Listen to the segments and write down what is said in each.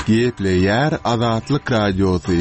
Gepleyer Azatlyk Radiosu.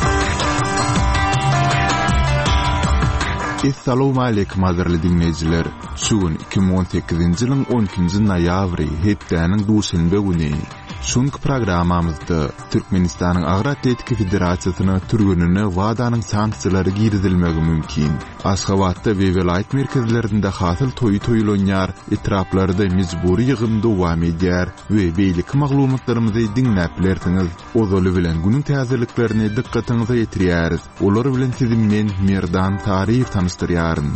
Assalamu alaykum hazırly dinleyijiler. Şugun 2018-nji ýylyň 12-nji noýabry hepdeniň duşanbe güni. Şunky programamyzda Türkmenistanyň Agra Atletik Federasiýasyna türgününe wadanyň sanksiýalary girizilmegi mümkin. Aşgabatda we vilayet merkezlerinde hasyl toýulanýar, etraplarda mejburi ýygyn dowam edýär we beýlik maglumatlarymyzy dinläp bilersiňiz. Ozaly bilen günüň täzeliklerini dikkatiňize ýetirýäris. Olar bilen sizi men Merdan Taryýew tanıştyrýaryn.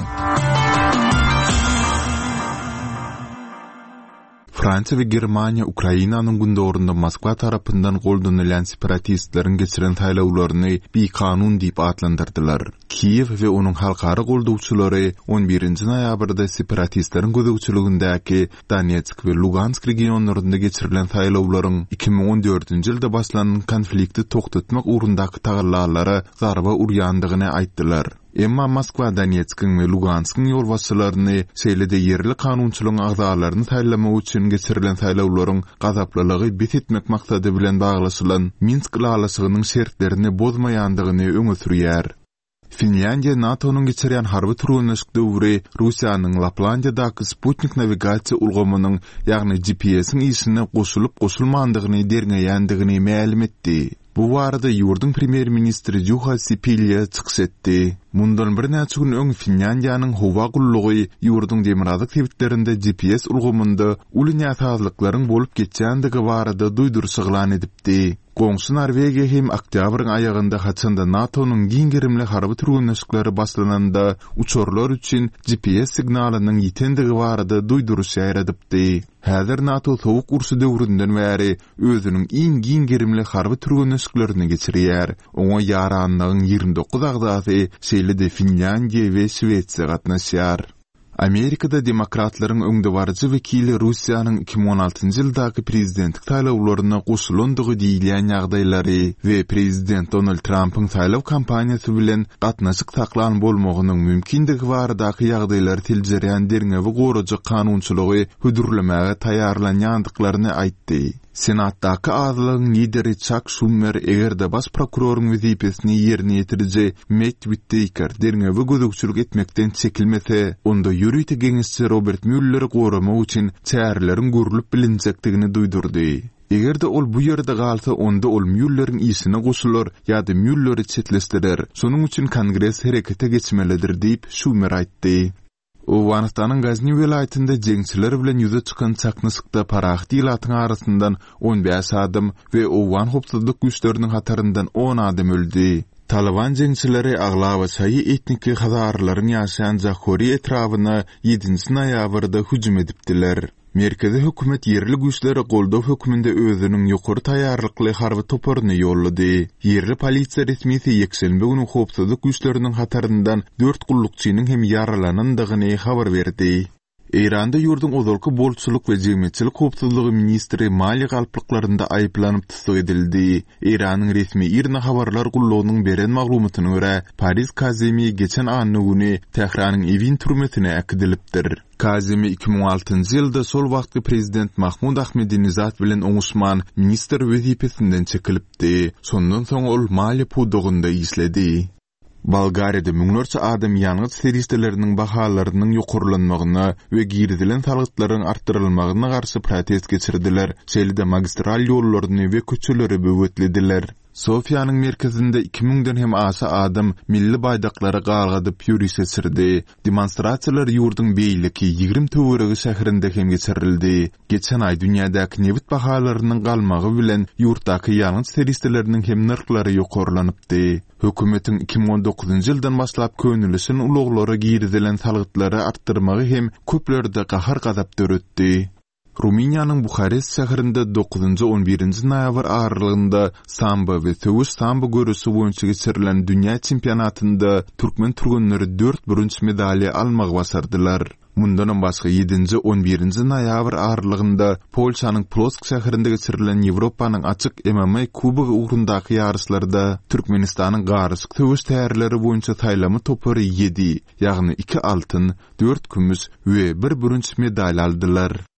Fransa ve Germania Ukrainanyň gündorunda Moskwa tarapyndan goldanılan separatistleriň geçiren taýlawlaryny bir kanun diýip adlandyrdylar. Kiyew we onuň halkara goldawçylary 11-nji noýabrda separatistleriň gözegçiligindäki Donetsk we Lugansk regionlarynda geçirilen taýlawlaryň 2014-nji ýylda başlanan konflikti toktatmak urundaky tagallara zarba urýandygyny aýtdylar. Emma Moskwa Donetskiň we Luganskiň ýolbaşçylaryny şeýlede yerli kanunçylygyň agzalaryny taýlamak üçin geçirilen taýlawlaryň gazaplylygy betitmek maksady bilen baglaşylan Minsk ýalysynyň şertlerini bozmaýandygyny öňe sürýär. Finlandiya NATO'nun geçirilen harby türgünleşik döwri Russiýanyň Laplandiýadaky Sputnik navigasiýa ulgamynyň, ýagny GPS-iň işine goşulyp goşulmandygyny derňeýändigini ma'lum etdi. Bu warada ýurdun premier ministri Juha Sipilya çykyş etdi. Mundan bir näçe gün öň Finlandiýanyň howa gullugy ýurdun demirazlyk tebitlerinde GPS ulgamynda uly näsazlyklaryň bolup geçýändigi barada duýdurşyglan edipdi. Goňşy Norwegiýa hem oktýabryň aýagynda haçanda NATO'nun giňgirimli harby türgünleşikleri başlananda uçorlar üçin GPS signalynyň ýitendigi barada duýduruş ýaradipdi. Häzir NATO sowuk ursy döwründen bäri özüniň iň giňgirimli harby türgünleşiklerini geçirýär. Oňa ýaranlygyň 29 agzasy şeýlede Finlandiýa we Şwetsiýa gatnaşýar. Amerikada demokratlaryň öňdewarjy wekili Russiýanyň 2016-njy ýyldaky prezidentlik taýlawlaryna goşulandygy diýilen ýagdaýlary we prezident Donald Trump'yň taýlaw kampaniýasy bilen gatnaşyk taklan bolmagynyň mümkindigi baradaky ýagdaýlary tiljerýän derňewi goraja kanunçylygy hödürlemäge taýýarlanýandyklaryny aýtdy. Senatdaky azlygyň lideri Chuck Schumer egerde baş prokuroryň wezipesini ýerine ýetirje Matt Whitaker derňewi gözegçilik etmekden çekilmese, onda ýürüýte geňişçi Robert Mueller goramak üçin çäreleriň görülüp bilinjekdigini duýdurdy. Egerde ol bu ýerde galsa, onda ol Mueller'iň işine goşular ýa-da Mueller'i çetlestirer. Şonuň üçin Kongres herekete geçmelidir diýip Schumer aýtdy. Owganistanyň Gazny welaýatynda jeňçiler bilen ýüze çykan çaknysykda parak diýlatyň arasyndan 15 adam we Owgan hopsuzlyk güýçleriniň hataryndan 10 adam öldi. Taliban jeňçileri Aglava çaýy etniki hazarlaryň ýaşaýan Jahori etrawyna 7-nji noýabrda hüjüm edipdiler. Merkezi hökümet yerli güýçleri goldaw höküminde özüniň ýokary taýýarlykly harby toparyny ýollady. Yerli polisiýa resmisi ýekşenbe güni hopsuzlyk güýçleriniň hataryndan 4 gullukçynyň hem ýaralanandygyny habar berdi. Iranda ýurdun ozalky bolçuluk we jemgyýetçilik hopsuzlygy ministri mali galplyklaryna aýplanyp tutsak edildi. Iranyň resmi irna habarlar gullugynyň beren maglumatyna görä, Paris Kazemi geçen anyny güni Tehranyň Evin türmesine äkidilipdir. Kazemi 2006-njy ýylda sol wagtky prezident Mahmud Ahmedinejad bilen oňuşman minister wezipesinden çekilipdi. Sondan soň ol mali pudugynda işledi. Bulgariýada müňlerçe adam ýanyň seriýetleriniň bahalarynyň ýokurlanmagyna we giridilen talgytlaryň artdyrylmagyna garşy protest geçirdiler. Şeýlede magistral ýollaryny we köçeleri böwretlediler. Sofiýanyň merkezinde 2000-den hem aşa adam milli baýdaklary galgadyp ýürüş etdirdi. Demonstrasiýalar ýurdun beýleki 20 töweregi şäherinde hem geçirildi. Geçen aý dünýädäki nebit bahalarynyň galmagy bilen ýurtdaky ýanyň seriýetleriniň hem narklary ýokurlanypdy. Hökümetiň 2019-njy ýyldan başlap könülişin uloglary giridilen talgytlary artdyrmagy hem köplerde gahar gazap döretdi. Ruminiýanyň Bukarest şäherinde 9-11-nji noýabr aralygynda samba we töwüş samba görüşi boýunça geçirilen dünýä çempionatynda türkmen türgünleri 4 bürünç medalya almagy başardylar. Mundan başga 7-nji 11-nji noýabr aralygynda Polşanyň Plock şäherinde geçirilen Ýewropanyň açyk MMA kubogy ugrundaky ýarışlarda Türkmenistanyň garysyk töwüş täýärleri boýunça taýlamy topary 7, ýagny 2 altyn, 4 kümüş we 1 bürünç medal aldylar.